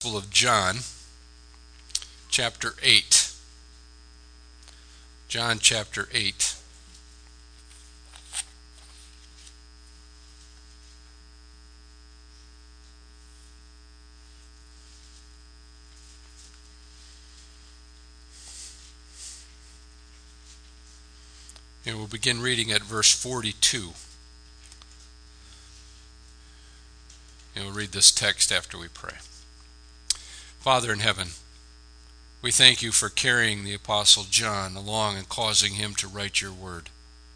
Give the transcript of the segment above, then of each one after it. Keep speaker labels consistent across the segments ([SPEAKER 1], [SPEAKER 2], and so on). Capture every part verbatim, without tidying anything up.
[SPEAKER 1] Gospel of John, chapter eight. John chapter eight. And we'll begin reading at verse forty-two. And we'll read this text after we pray. Father in heaven, we thank you for carrying the Apostle John along and causing him to write your word.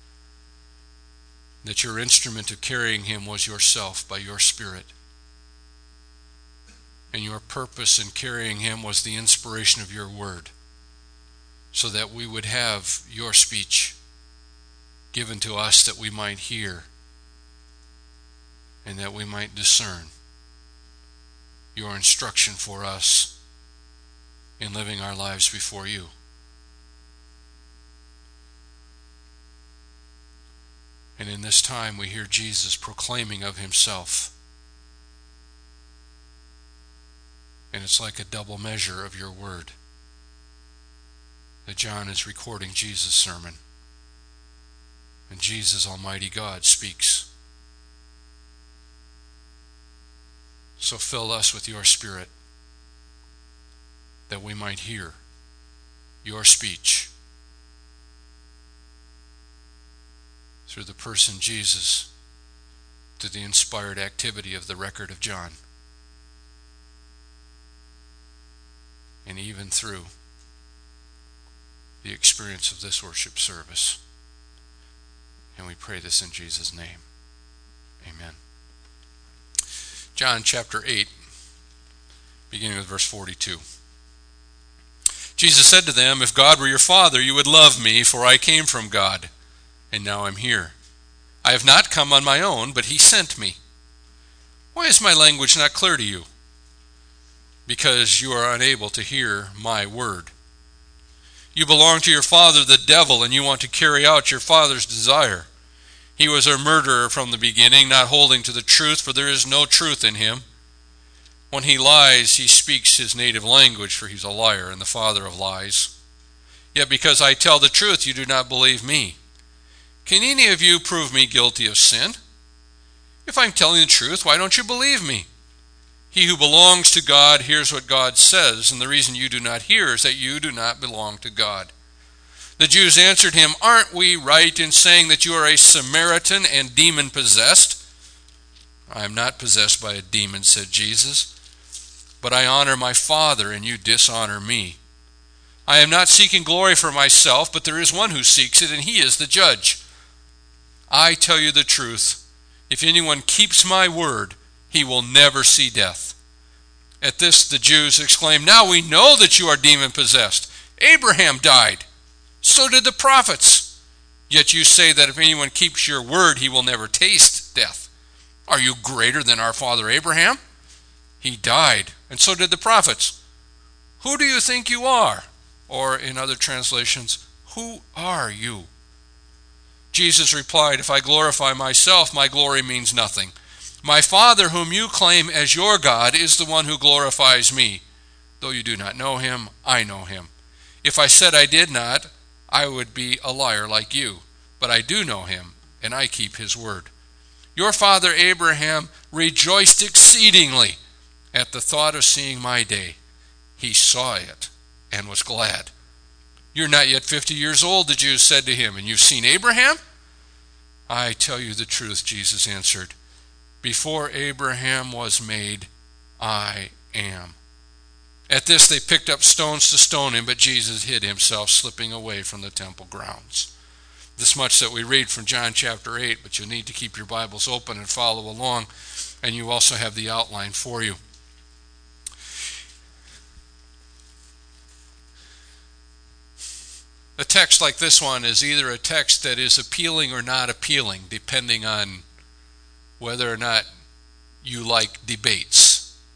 [SPEAKER 1] That your instrument of carrying him was yourself by your Spirit. And your purpose in carrying him was the inspiration of your word, so that we would have your speech given to us that we might hear and that we might discern your instruction for us in living our lives before you. And in this time we hear Jesus proclaiming of himself. And it's like a double measure of your word that John is recording Jesus' sermon. And Jesus, Almighty God, speaks. So fill us with your Spirit, that we might hear your speech through the person Jesus, to the inspired activity of the record of John, and even through the experience of this worship service. And we pray this in Jesus' name. Amen. John chapter eight, beginning with verse forty-two. Jesus said to them, "If God were your Father, you would love me, for I came from God, and now I'm here. I have not come on my own, but he sent me. Why is my language not clear to you? Because you are unable to hear my word. You belong to your father, the devil, and you want to carry out your father's desire. He was a murderer from the beginning, not holding to the truth, for there is no truth in him. When he lies, he speaks his native language, for he's a liar and the father of lies. Yet because I tell the truth, you do not believe me. Can any of you prove me guilty of sin? If I'm telling the truth, why don't you believe me? He who belongs to God hears what God says, and the reason you do not hear is that you do not belong to God." The Jews answered him, "Aren't we right in saying that you are a Samaritan and demon-possessed?" "I am not possessed by a demon," said Jesus, "but I honor my Father, and you dishonor me. I am not seeking glory for myself, but there is one who seeks it, and he is the judge. I tell you the truth, if anyone keeps my word, he will never see death." At this the Jews exclaimed, "Now we know that you are demon-possessed. Abraham died. So did the prophets. Yet you say that if anyone keeps your word, he will never taste death. Are you greater than our father Abraham? He died, and so did the prophets. Who do you think you are?" Or in other translations, "Who are you?" Jesus replied, "If I glorify myself, my glory means nothing. My Father, whom you claim as your God, is the one who glorifies me. Though you do not know him, I know him. If I said I did not, I would be a liar like you. But I do know him, and I keep his word. Your father Abraham rejoiced exceedingly at the thought of seeing my day. He saw it and was glad." "You're not yet fifty years old," the Jews said to him, "and you've seen Abraham?" "I tell you the truth," Jesus answered. "Before Abraham was made, I am." At this they picked up stones to stone him, but Jesus hid himself, slipping away from the temple grounds. This much that we read from John chapter eight, but you'll need to keep your Bibles open and follow along, and you also have the outline for you. A text like this one is either a text that is appealing or not appealing, depending on whether or not you like debates.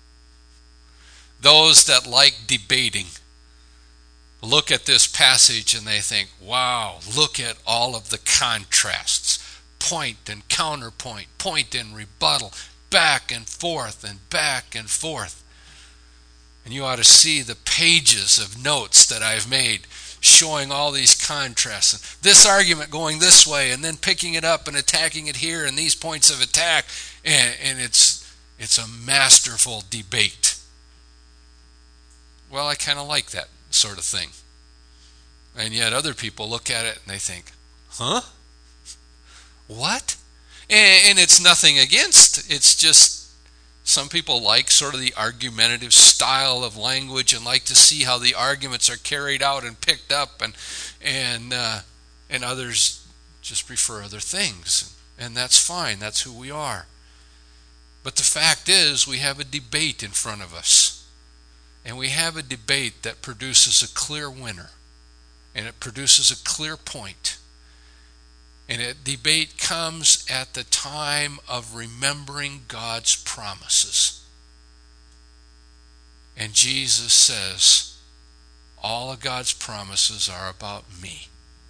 [SPEAKER 1] Those that like debating look at this passage and they think, wow, look at all of the contrasts. Point and counterpoint, point and rebuttal, back and forth and back and forth. And you ought to see the pages of notes that I've made showing all these contrasts. And this argument going this way and then picking it up and attacking it here and these points of attack. And, and it's, it's a masterful debate. Well, I kind of like that sort of thing. And yet other people look at it and they think, huh? What? And, and it's nothing against. It's just some people like sort of the argumentative style of language and like to see how the arguments are carried out and picked up, and and uh, and others just prefer other things, and that's fine. That's who we are. But the fact is, we have a debate in front of us, and we have a debate that produces a clear winner, and it produces a clear point. And a debate comes at the time of remembering God's promises. And Jesus says, all of God's promises are about me,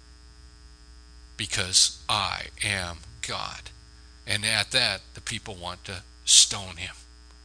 [SPEAKER 1] because I am God. And at that, the people want to stone him.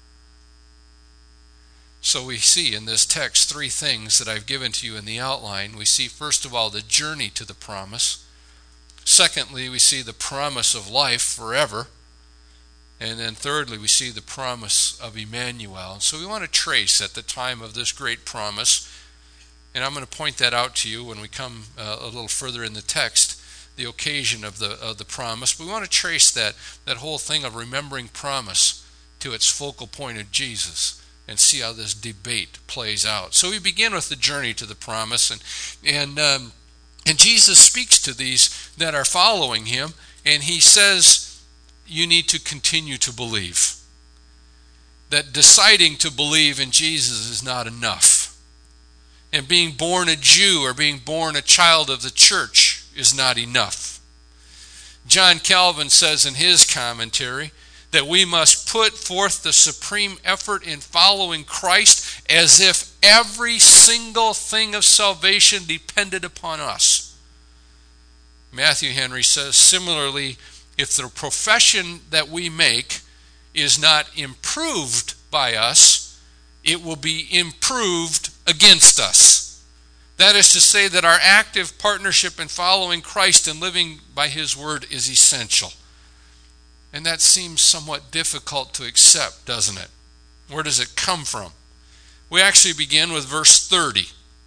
[SPEAKER 1] So we see in this text three things that I've given to you in the outline. We see, first of all, the journey to the promise. Secondly, we see the promise of life forever. And then thirdly, we see the promise of Emmanuel. And so we want to trace at the time of this great promise, and I'm going to point that out to you when we come uh, a little further in the text, the occasion of the of the promise. But we want to trace that, that whole thing of remembering promise to its focal point of Jesus and see how this debate plays out. So we begin with the journey to the promise, and and um, And Jesus speaks to these that are following him, and he says, you need to continue to believe. That deciding to believe in Jesus is not enough. And being born a Jew or being born a child of the church is not enough. John Calvin says in his commentary that we must put forth the supreme effort in following Christ as if every single thing of salvation depended upon us. Matthew Henry says, similarly, if the profession that we make is not improved by us, it will be improved against us. That is to say that our active partnership in following Christ and living by his word is essential. And that seems somewhat difficult to accept, doesn't it? Where does it come from? We actually begin with verse thirty.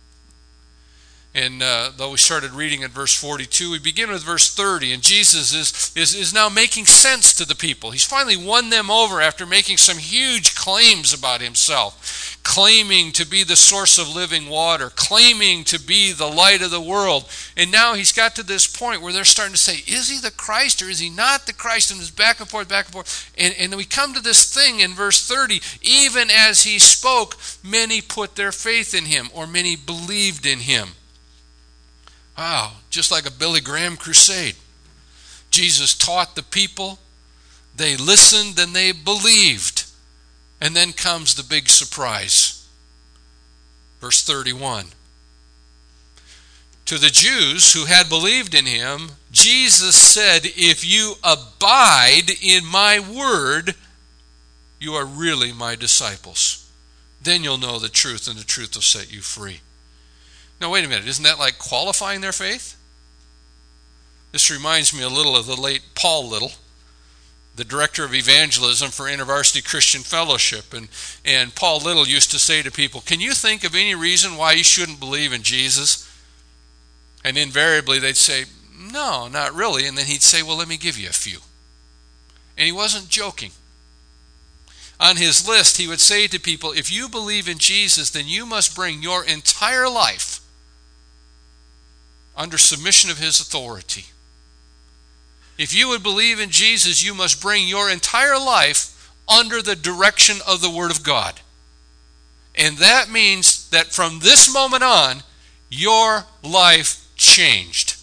[SPEAKER 1] And uh, though we started reading at verse forty-two, we begin with verse thirty. And Jesus is, is, is now making sense to the people. He's finally won them over after making some huge claims about himself. Claiming to be the source of living water. Claiming to be the light of the world. And now he's got to this point where they're starting to say, is he the Christ or is he not the Christ? And it's back and forth, back and forth. And, and we come to this thing in verse thirty. Even as he spoke, many put their faith in him, or many believed in him. Wow, just like a Billy Graham crusade. Jesus taught the people, they listened, and they believed. And then comes the big surprise. Verse thirty-one. To the Jews who had believed in him, Jesus said, if you abide in my word, you are really my disciples. Then you'll know the truth, and the truth will set you free. Now, wait a minute. Isn't that like qualifying their faith? This reminds me a little of the late Paul Little, the director of evangelism for InterVarsity Christian Fellowship. And, and Paul Little used to say to people, can you think of any reason why you shouldn't believe in Jesus? And invariably they'd say, no, not really. And then he'd say, well, let me give you a few. And he wasn't joking. On his list, he would say to people, if you believe in Jesus, then you must bring your entire life under submission of his authority. If you would believe in Jesus, you must bring your entire life under the direction of the Word of God. And that means that from this moment on, your life changed.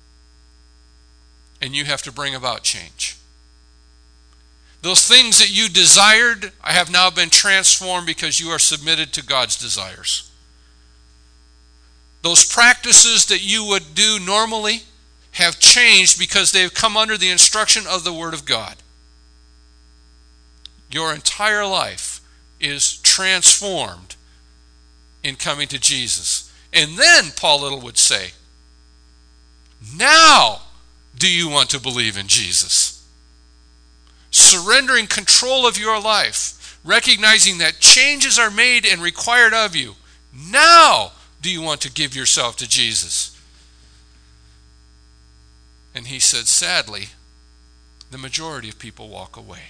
[SPEAKER 1] And you have to bring about change. Those things that you desired have now been transformed because you are submitted to God's desires. Those practices that you would do normally have changed because they have come under the instruction of the Word of God. Your entire life is transformed in coming to Jesus. And then Paul Little would say, now do you want to believe in Jesus? Surrendering control of your life, recognizing that changes are made and required of you. Now do you want to give yourself to Jesus? And he said, sadly, the majority of people walk away.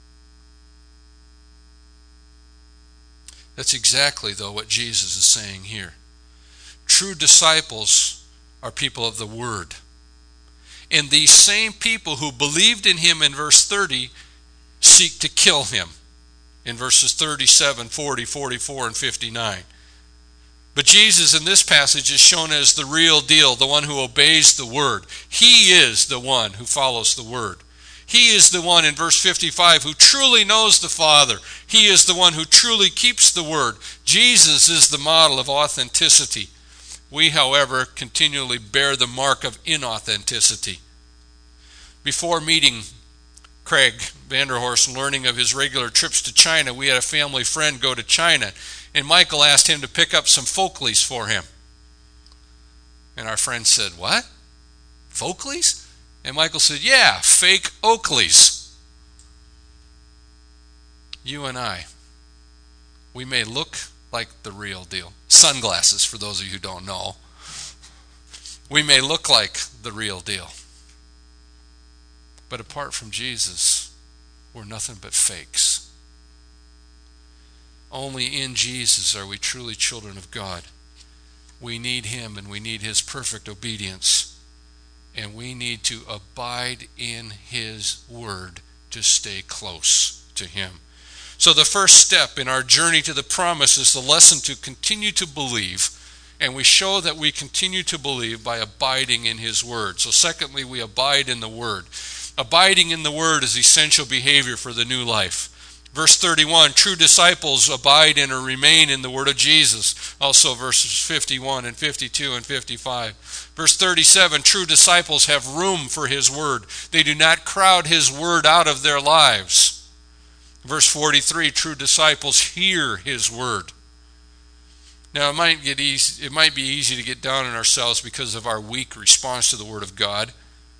[SPEAKER 1] That's exactly, though, what Jesus is saying here. True disciples are people of the Word. And these same people who believed in him in verse thirty seek to kill him in verses thirty-seven, forty, forty-four, and fifty-nine. But Jesus in this passage is shown as the real deal, the one who obeys the Word. He is the one who follows the Word. He is the one in verse fifty-five who truly knows the Father. He is the one who truly keeps the Word. Jesus is the model of authenticity. We, however, continually bear the mark of inauthenticity. Before meeting Craig Vanderhorst and learning of his regular trips to China, we had a family friend go to China, and Michael asked him to pick up some Folkleys for him. And our friend said, what? Folkleys? And Michael said, yeah, fake Oakleys. You and I, we may look like the real deal. Sunglasses, for those of you who don't know. We may look like the real deal. But apart from Jesus, we're nothing but fakes. Only in Jesus are we truly children of God. We need him and we need his perfect obedience. And we need to abide in his word to stay close to him. So the first step in our journey to the promise is the lesson to continue to believe. And we show that we continue to believe by abiding in his word. So secondly, we abide in the word. Abiding in the word is essential behavior for the new life. Verse thirty-one, true disciples abide in or remain in the word of Jesus. Also verses fifty-one and fifty-two and fifty-five. Verse thirty-seven, true disciples have room for his word. They do not crowd his word out of their lives. Verse forty-three, true disciples hear his word. Now it might get easy, it might be easy to get down on ourselves because of our weak response to the word of God.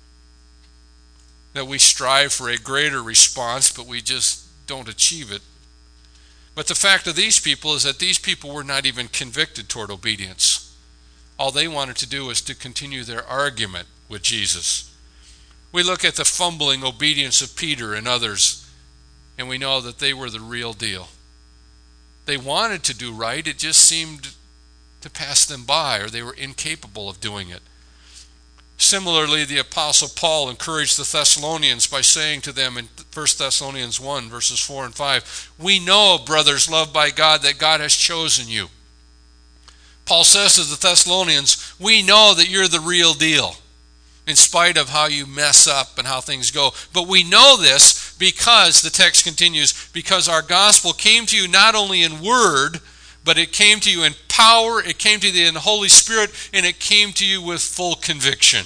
[SPEAKER 1] That we strive for a greater response, but we just don't achieve it. But the fact of these people is that these people were not even convicted toward obedience. All they wanted to do was to continue their argument with Jesus. We look at the fumbling obedience of Peter and others, and we know that they were the real deal. They wanted to do right, it just seemed to pass them by, or they were incapable of doing it. Similarly, the Apostle Paul encouraged the Thessalonians by saying to them in First Thessalonians one, verses four and five, we know, brothers loved by God, that God has chosen you. Paul says to the Thessalonians, we know that you're the real deal, in spite of how you mess up and how things go. But we know this because, the text continues, because our gospel came to you not only in word, but it came to you in power, it came to you in the Holy Spirit, and it came to you with full conviction.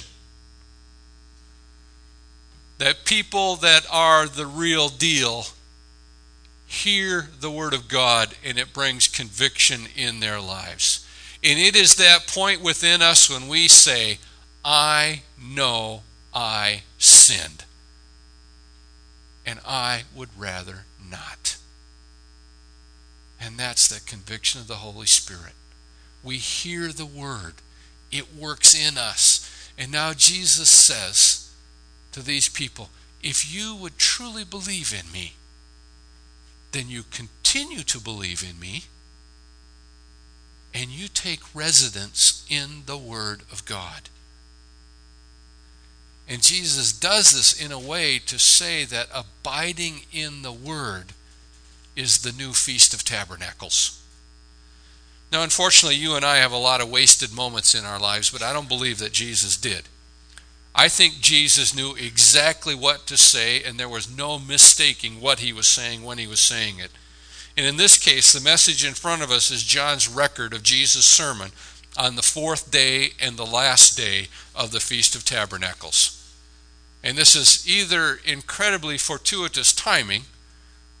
[SPEAKER 1] That people that are the real deal hear the word of God, and it brings conviction in their lives. And it is that point within us when we say, I know I sinned, and I would rather not. And that's the conviction of the Holy Spirit. We hear the word. It works in us. And now Jesus says to these people, if you would truly believe in me, then you continue to believe in me, and you take residence in the word of God. And Jesus does this in a way to say that abiding in the word is the new Feast of Tabernacles. Now, unfortunately, you and I have a lot of wasted moments in our lives, but I don't believe that Jesus did. I think Jesus knew exactly what to say, and there was no mistaking what he was saying when he was saying it. And in this case, the message in front of us is John's record of Jesus' sermon on the fourth day and the last day of the Feast of Tabernacles. And this is either incredibly fortuitous timing,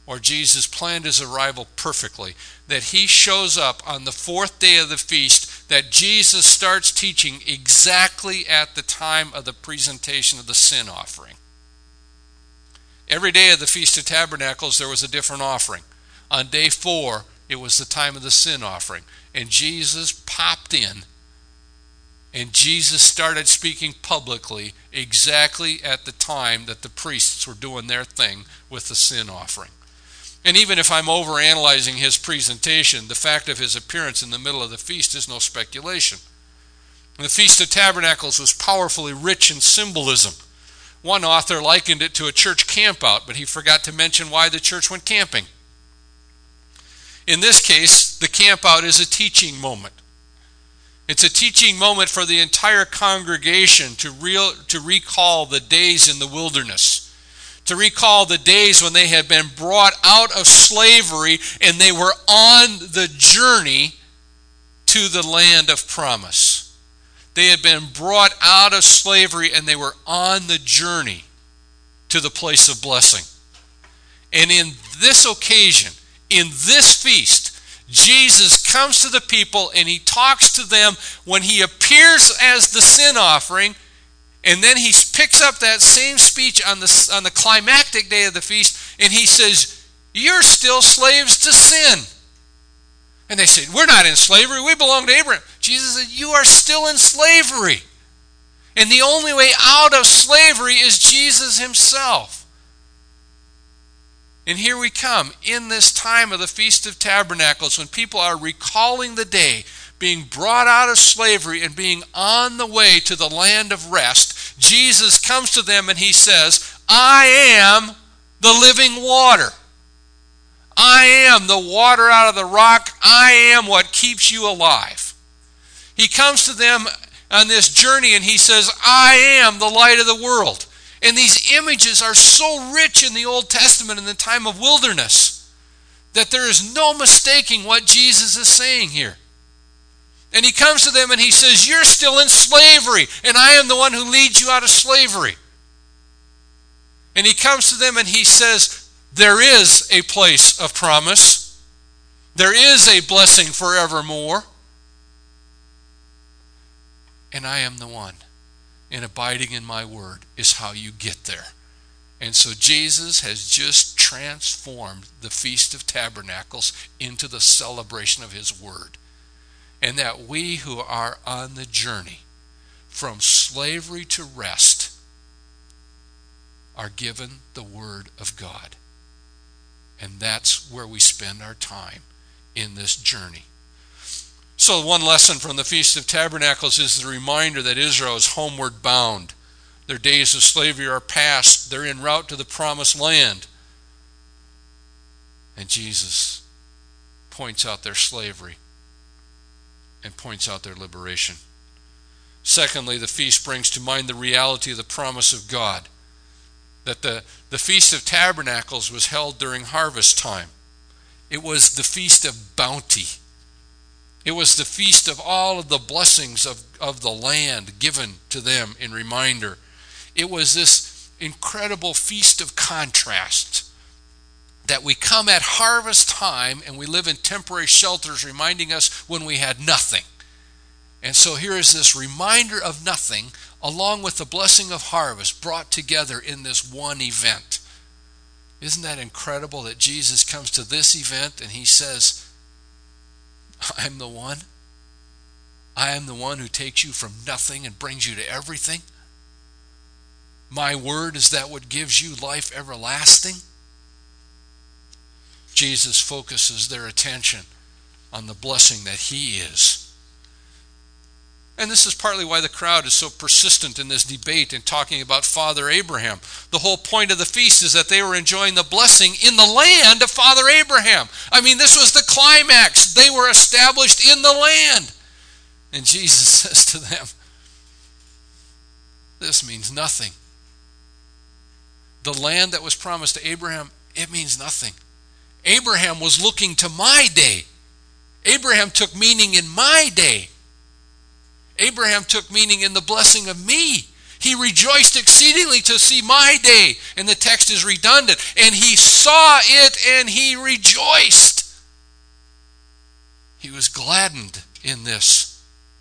[SPEAKER 1] or Jesus planned his arrival perfectly, that he shows up on the fourth day of the feast, that Jesus starts teaching exactly at the time of the presentation of the sin offering. Every day of the Feast of Tabernacles, there was a different offering. On day four, it was the time of the sin offering. And Jesus popped in, and Jesus started speaking publicly exactly at the time that the priests were doing their thing with the sin offering. And even if I'm overanalyzing his presentation, the fact of his appearance in the middle of the feast is no speculation. The Feast of Tabernacles was powerfully rich in symbolism. One author likened it to a church campout, but he forgot to mention why the church went camping. In this case, the campout is a teaching moment. It's a teaching moment for the entire congregation to real, to recall the days in the wilderness, to recall the days when they had been brought out of slavery and they were on the journey to the land of promise. They had been brought out of slavery and they were on the journey to the place of blessing. And in this occasion, in this feast, Jesus comes to the people and he talks to them when he appears as the sin offering, and then he picks up that same speech on the, on the climactic day of the feast, and he says, "You're still slaves to sin." And they say, "We're not in slavery, we belong to Abraham." Jesus said, "You are still in slavery. And the only way out of slavery is Jesus himself." And here we come in this time of the Feast of Tabernacles, when people are recalling the day, being brought out of slavery and being on the way to the land of rest. Jesus comes to them and he says, "I am the living water. I am the water out of the rock. I am what keeps you alive." He comes to them on this journey and he says, "I am the light of the world." And these images are so rich in the Old Testament in the time of wilderness that there is no mistaking what Jesus is saying here. And he comes to them and he says, "You're still in slavery, and I am the one who leads you out of slavery." And he comes to them and he says, there is a place of promise. There is a blessing forevermore. And I am the one. And abiding in my word is how you get there. And so Jesus has just transformed the Feast of Tabernacles into the celebration of his word. And that we who are on the journey from slavery to rest are given the word of God. And that's where we spend our time in this journey. So one lesson from the Feast of Tabernacles is the reminder that Israel is homeward bound. Their days of slavery are past. They're en route to the promised land. And Jesus points out their slavery and points out their liberation. Secondly, the feast brings to mind the reality of the promise of God. That the, the Feast of Tabernacles was held during harvest time. It was the Feast of Bounty. It was the feast of all of the blessings of, of the land given to them in reminder. It was this incredible feast of contrasts that we come at harvest time and we live in temporary shelters reminding us when we had nothing. And so here is this reminder of nothing along with the blessing of harvest brought together in this one event. Isn't that incredible that Jesus comes to this event and he says, "I'm the one. I am the one who takes you from nothing and brings you to everything. My word is that what gives you life everlasting." Jesus focuses their attention on the blessing that he is. And this is partly why the crowd is so persistent in this debate in talking about Father Abraham. The whole point of the feast is that they were enjoying the blessing in the land of Father Abraham. I mean, this was the climax. They were established in the land. And Jesus says to them, this means nothing. The land that was promised to Abraham, it means nothing. Abraham was looking to my day. Abraham took meaning in my day. Abraham took meaning in the blessing of me. He rejoiced exceedingly to see my day. And the text is redundant. And he saw it and he rejoiced. He was gladdened in this.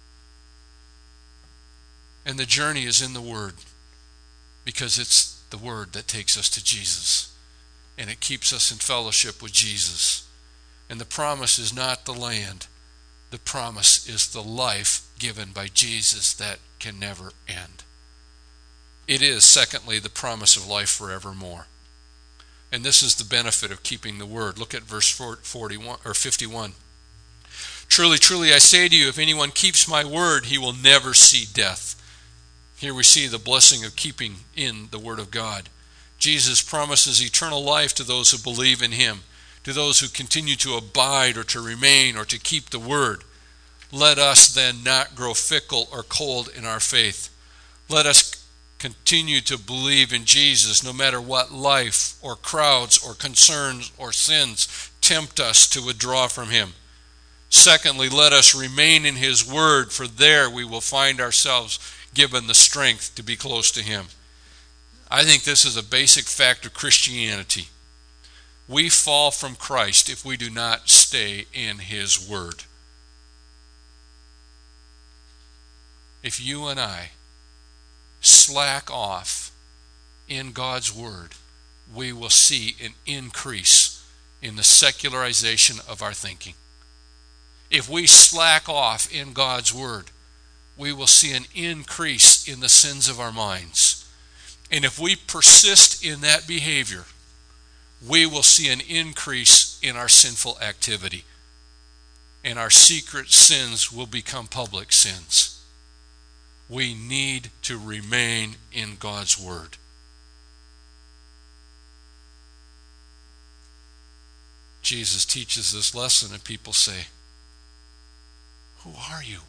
[SPEAKER 1] And the journey is in the Word, because it's the Word that takes us to Jesus, and it keeps us in fellowship with Jesus. And the promise is not the land. The promise is the life given by Jesus that can never end. It is, secondly, the promise of life forevermore. And this is the benefit of keeping the Word. Look at verse forty-one or fifty-one. Truly, truly, I say to you, if anyone keeps my word, he will never see death. Here we see the blessing of keeping in the Word of God. Jesus promises eternal life to those who believe in him, to those who continue to abide or to remain or to keep the Word. Let us then not grow fickle or cold in our faith. Let us continue to believe in Jesus no matter what life or crowds or concerns or sins tempt us to withdraw from him. Secondly, let us remain in his Word, for there we will find ourselves given the strength to be close to him. I think this is a basic fact of Christianity. We fall from Christ if we do not stay in his Word. If you and I slack off in God's Word, we will see an increase in the secularization of our thinking. If we slack off in God's Word, we will see an increase in the sins of our minds. And if we persist in that behavior, we will see an increase in our sinful activity. And our secret sins will become public sins. We need to remain in God's Word. Jesus teaches this lesson and people say, "Who are you?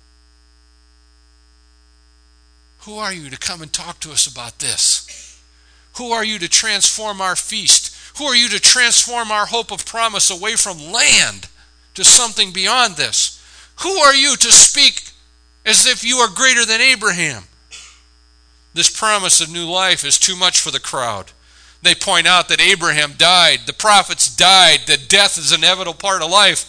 [SPEAKER 1] Who are you to come and talk to us about this? Who are you to transform our feast? Who are you to transform our hope of promise away from land to something beyond this? Who are you to speak as if you are greater than Abraham?" This promise of new life is too much for the crowd. They point out that Abraham died, the prophets died, that death is an inevitable part of life.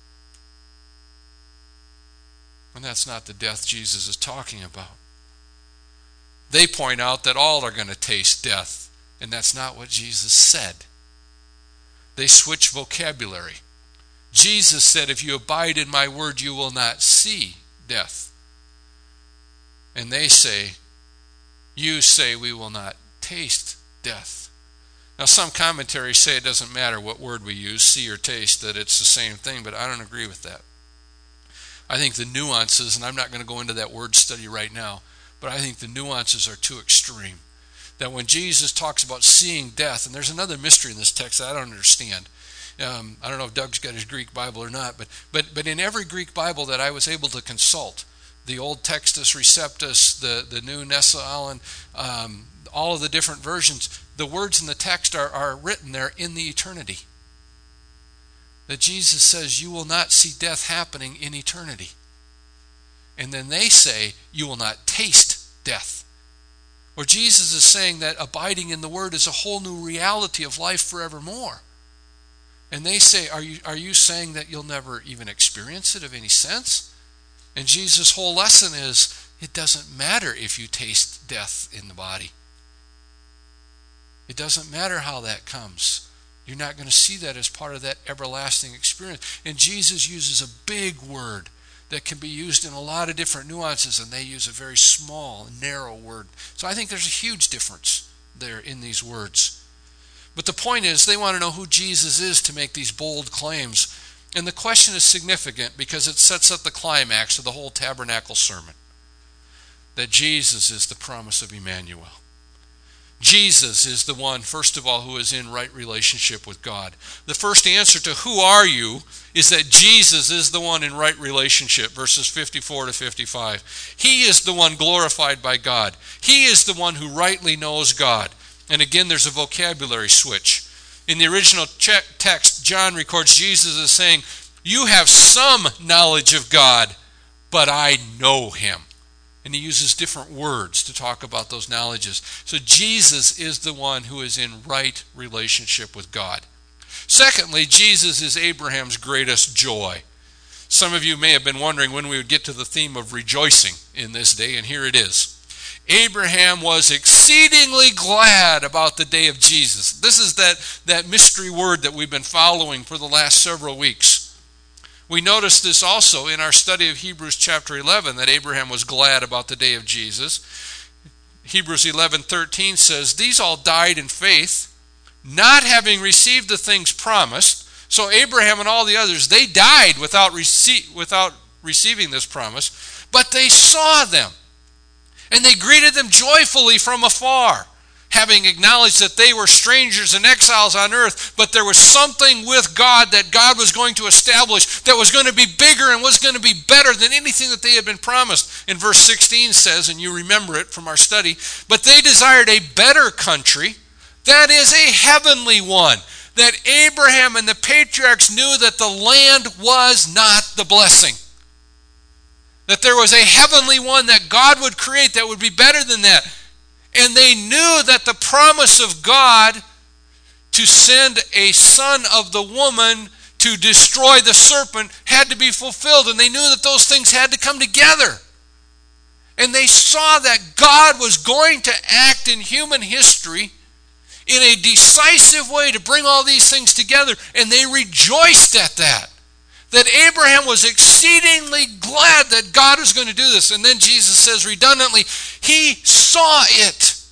[SPEAKER 1] And that's not the death Jesus is talking about. They point out that all are going to taste death, and that's not what Jesus said. They switch vocabulary. Jesus said, "If you abide in my word, you will not see death." And they say, "You say we will not taste death." Now, some commentaries say it doesn't matter what word we use, see or taste, that it's the same thing, but I don't agree with that. I think the nuances, and I'm not going to go into that word study right now, but I think the nuances are too extreme. That when Jesus talks about seeing death, and there's another mystery in this text that I don't understand. Um, I don't know if Doug's got his Greek Bible or not, but, but, but in every Greek Bible that I was able to consult, the Old Textus Receptus, the, the New Nessa Allen, um, all of the different versions, the words in the text are, are written there in the eternity. That Jesus says you will not see death happening in eternity. And then they say you will not taste death. Or Jesus is saying that abiding in the Word is a whole new reality of life forevermore. And they say, are you, are you saying that you'll never even experience it of any sense? And Jesus' whole lesson is, it doesn't matter if you taste death in the body. It doesn't matter how that comes. You're not going to see that as part of that everlasting experience. And Jesus uses a big word that can be used in a lot of different nuances, and they use a very small, narrow word. So I think there's a huge difference there in these words. But the point is, they want to know who Jesus is to make these bold claims. And the question is significant because it sets up the climax of the whole tabernacle sermon. That Jesus is the promise of Emmanuel. Jesus is the one, first of all, who is in right relationship with God. The first answer to who are you is that Jesus is the one in right relationship, verses fifty-four to fifty-five. He is the one glorified by God. He is the one who rightly knows God. And again, there's a vocabulary switch. In the original text, John records Jesus as saying, "You have some knowledge of God, but I know him." And he uses different words to talk about those knowledges. So Jesus is the one who is in right relationship with God. Secondly, Jesus is Abraham's greatest joy. Some of you may have been wondering when we would get to the theme of rejoicing in this day, and here it is. Abraham was exceedingly glad about the day of Jesus. This is that, that mystery word that we've been following for the last several weeks. We noticed this also in our study of Hebrews chapter eleven, that Abraham was glad about the day of Jesus. Hebrews eleven thirteen says, "These all died in faith, not having received the things promised." So Abraham and all the others, they died without, rece- without receiving this promise, but they saw them, and they greeted them joyfully from afar, having acknowledged that they were strangers and exiles on earth, but there was something with God that God was going to establish that was going to be bigger and was going to be better than anything that they had been promised. In verse sixteen says, and you remember it from our study, "But they desired a better country, that is a heavenly one." That Abraham and the patriarchs knew that the land was not the blessing. That there was a heavenly one that God would create that would be better than that. And they knew that the promise of God to send a son of the woman to destroy the serpent had to be fulfilled. And they knew that those things had to come together. And they saw that God was going to act in human history in a decisive way to bring all these things together, and they rejoiced at that. That Abraham was exceedingly glad that God was going to do this. And then Jesus says redundantly, he saw it.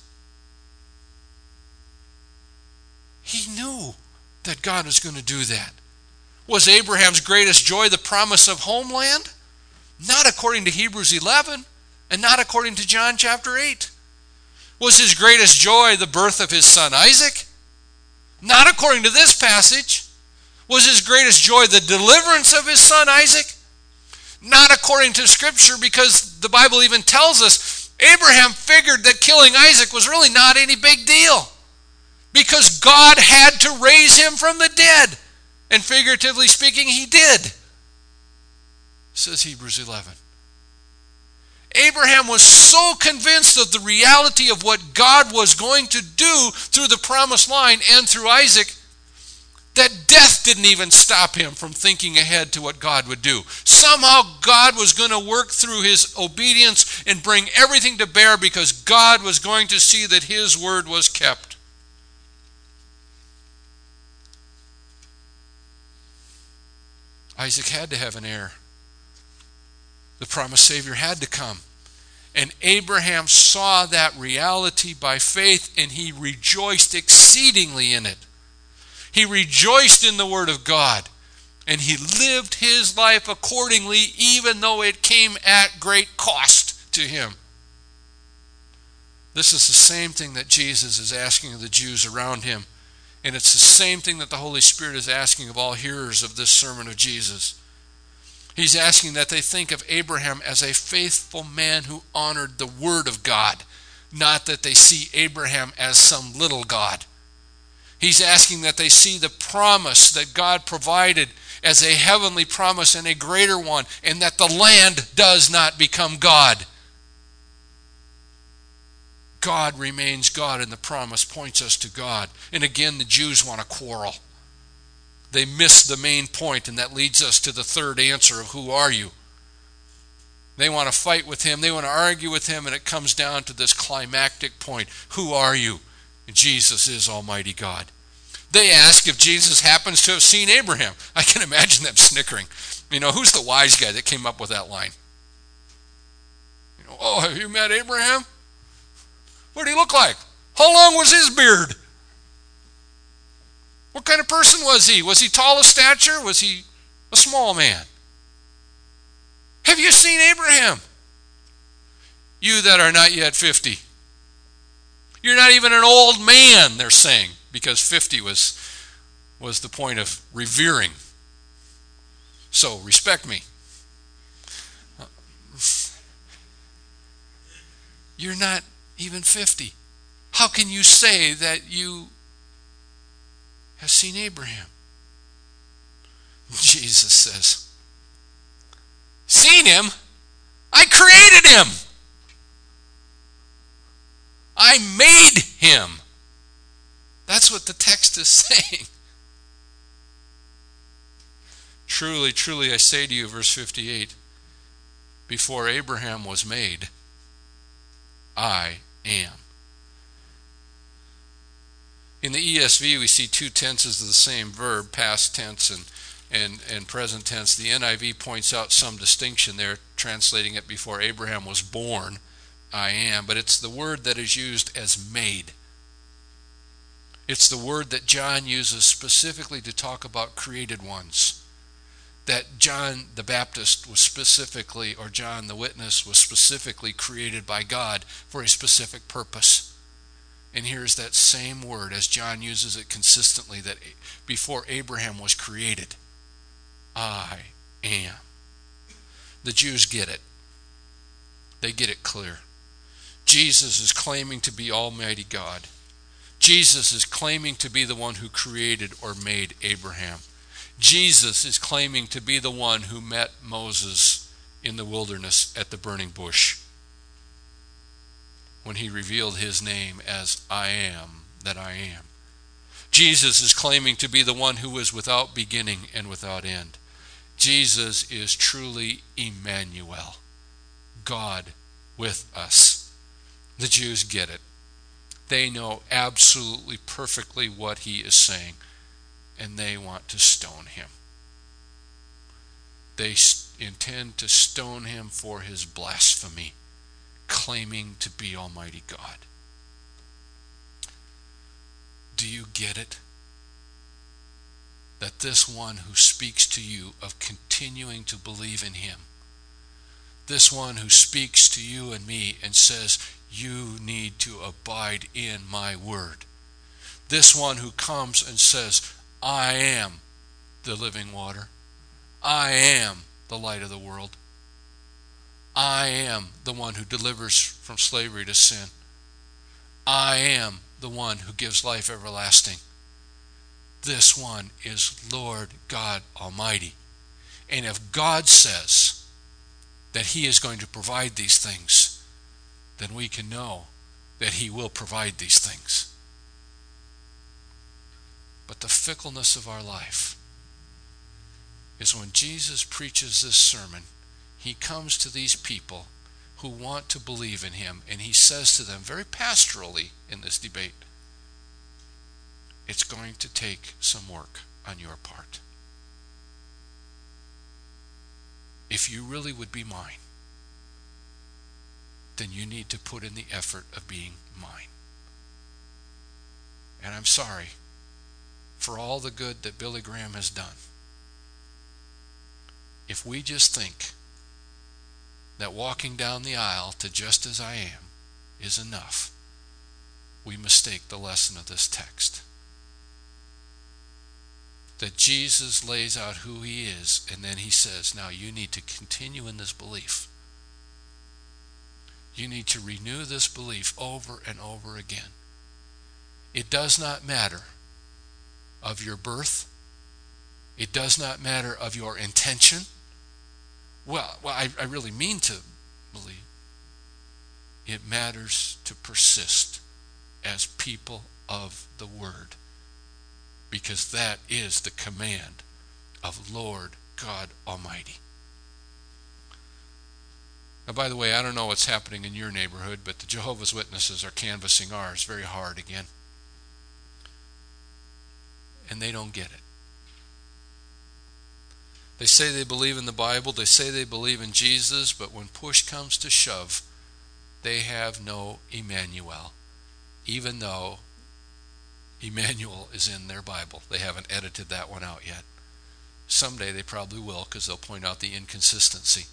[SPEAKER 1] He knew that God was going to do that. Was Abraham's greatest joy the promise of homeland? Not according to Hebrews eleven, and not according to John chapter eight. Was his greatest joy the birth of his son Isaac? Not according to this passage. Was his greatest joy the deliverance of his son Isaac? Not according to Scripture, because the Bible even tells us Abraham figured that killing Isaac was really not any big deal, because God had to raise him from the dead. And figuratively speaking, he did, says Hebrews eleven. Abraham was so convinced of the reality of what God was going to do through the promised line and through Isaac that death didn't even stop him from thinking ahead to what God would do. Somehow God was going to work through his obedience and bring everything to bear, because God was going to see that his word was kept. Isaac had to have an heir. The promised Savior had to come. And Abraham saw that reality by faith, and he rejoiced exceedingly in it. He rejoiced in the Word of God, and he lived his life accordingly, even though it came at great cost to him. This is the same thing that Jesus is asking of the Jews around him, and it's the same thing that the Holy Spirit is asking of all hearers of this sermon of Jesus. He's asking that they think of Abraham as a faithful man who honored the Word of God, not that they see Abraham as some little God. He's asking that they see the promise that God provided as a heavenly promise and a greater one, and that the land does not become God. God remains God, and the promise points us to God. And again, the Jews want to quarrel. They miss the main point, and that leads us to the third answer of who are you? They want to fight with him. They want to argue with him, and it comes down to this climactic point. Who are you? And Jesus is Almighty God. They ask if Jesus happens to have seen Abraham. I can imagine them snickering. You know, who's the wise guy that came up with that line? You know, oh, have you met Abraham? What did he look like? How long was his beard? What kind of person was he? Was he tall of stature? Was he a small man? Have you seen Abraham? You that are not yet fifty. You're not even an old man, they're saying, because fifty was, was the point of revering. So, respect me. You're not even fifty. How can you say that you have seen Abraham? Jesus says, seen him? I created him. I made him. That's what the text is saying. Truly, truly, I say to you, verse fifty-eight, before Abraham was made, I am. In the E S V, we see two tenses of the same verb, past tense and, and, and present tense. The N I V points out some distinction there, translating it before Abraham was born, I am. But it's the word that is used as made. It's the word that John uses specifically to talk about created ones. That John the Baptist was specifically, or John the Witness was specifically created by God for a specific purpose. And here's that same word as John uses it consistently, that before Abraham was created, I am. The Jews get it. They get it clear. Jesus is claiming to be Almighty God. Jesus is claiming to be the one who created or made Abraham. Jesus is claiming to be the one who met Moses in the wilderness at the burning bush when he revealed his name as I am that I am. Jesus is claiming to be the one who is without beginning and without end. Jesus is truly Emmanuel, God with us. The Jews get it. They know absolutely perfectly what he is saying, and they want to stone him. They intend to stone him for his blasphemy, claiming to be Almighty God. Do you get it? That this one who speaks to you of continuing to believe in him, this one who speaks to you and me and says, you need to abide in my word, this one who comes and says, I am the living water, I am the light of the world, I am the one who delivers from slavery to sin, I am the one who gives life everlasting. This one is Lord God Almighty. And if God says that he is going to provide these things, then we can know that he will provide these things. But the fickleness of our life is when Jesus preaches this sermon, he comes to these people who want to believe in him, and he says to them very pastorally in this debate, it's going to take some work on your part. If you really would be mine, then you need to put in the effort of being mine. And I'm sorry for all the good that Billy Graham has done. If we just think that walking down the aisle to just as I am is enough, we mistake the lesson of this text. That Jesus lays out who he is, and then he says, now you need to continue in this belief. You need to renew this belief over and over again. It does not matter of your birth. It does not matter of your intention. Well, well I, I really mean to believe. It matters to persist as people of the Word, because that is the command of Lord God Almighty. Now, by the way, I don't know what's happening in your neighborhood, but the Jehovah's Witnesses are canvassing ours very hard again. And they don't get it. They say they believe in the Bible, they say they believe in Jesus, but when push comes to shove, they have no Emmanuel, even though Emmanuel is in their Bible. They haven't edited that one out yet. Someday they probably will, because they'll point out the inconsistency.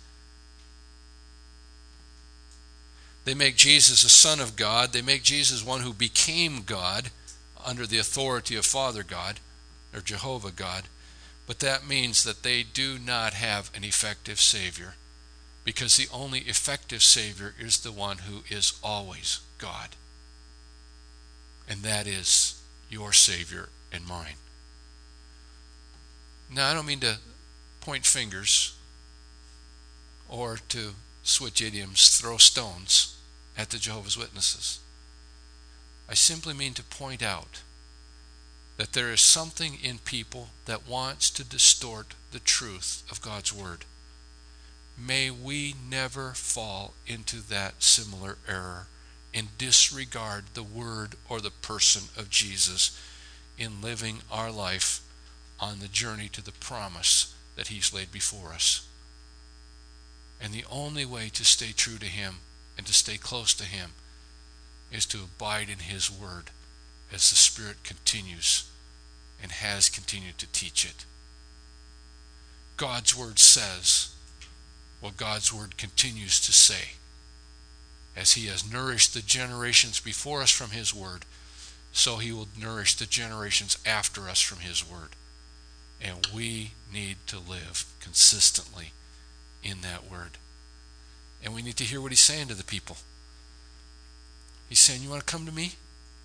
[SPEAKER 1] They make Jesus a son of God. They make Jesus one who became God under the authority of Father God, or Jehovah God. But that means that they do not have an effective Savior, because the only effective Savior is the one who is always God. And that is your Savior and mine. Now, I don't mean to point fingers or to switch idioms, throw stones at the Jehovah's Witnesses. I simply mean to point out that there is something in people that wants to distort the truth of God's Word. May we never fall into that similar error and disregard the Word or the person of Jesus in living our life on the journey to the promise that He's laid before us. And the only way to stay true to Him and to stay close to Him is to abide in His Word as the Spirit continues and has continued to teach it. God's Word says what God's Word continues to say. As He has nourished the generations before us from His Word, so He will nourish the generations after us from His Word. And we need to live consistently in that Word. And we need to hear what He's saying to the people. He's saying, you want to come to me?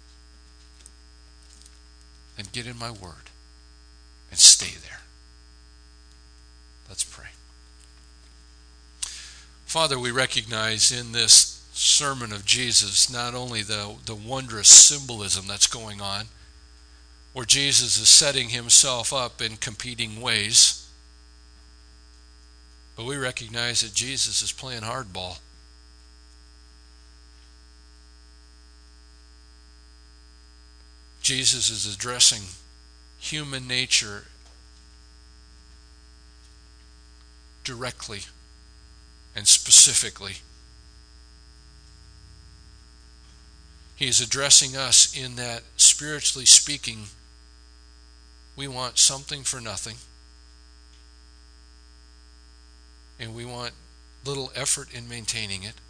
[SPEAKER 1] Then get in my Word and stay there. Let's pray. Father, we recognize in this sermon of Jesus not only the, the wondrous symbolism that's going on, where Jesus is setting Himself up in competing ways, but we recognize that Jesus is playing hardball. Jesus is addressing human nature directly and specifically. He is addressing us in that, spiritually speaking, we want something for nothing, and we want little effort in maintaining it.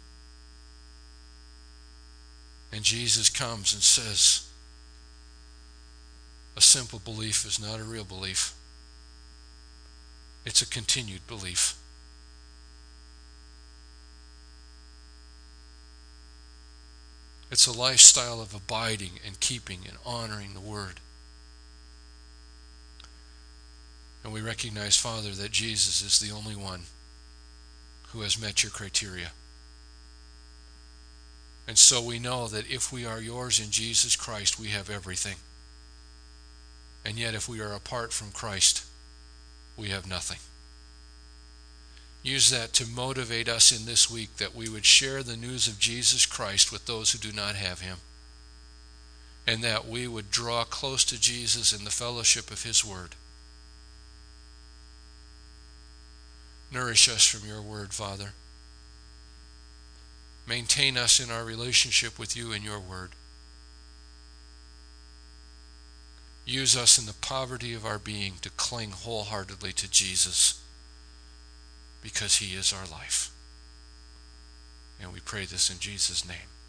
[SPEAKER 1] And Jesus comes and says, a simple belief is not a real belief. It's a continued belief. It's a lifestyle of abiding and keeping and honoring the Word. And we recognize, Father, that Jesus is the only one who has met your criteria. And so we know that if we are yours in Jesus Christ, we have everything. And yet if we are apart from Christ, we have nothing. Use that to motivate us in this week, that we would share the news of Jesus Christ with those who do not have Him, and that we would draw close to Jesus in the fellowship of His Word. Nourish us from your Word, Father. Maintain us in our relationship with you and your Word. Use us in the poverty of our being to cling wholeheartedly to Jesus, because He is our life. And we pray this in Jesus' name.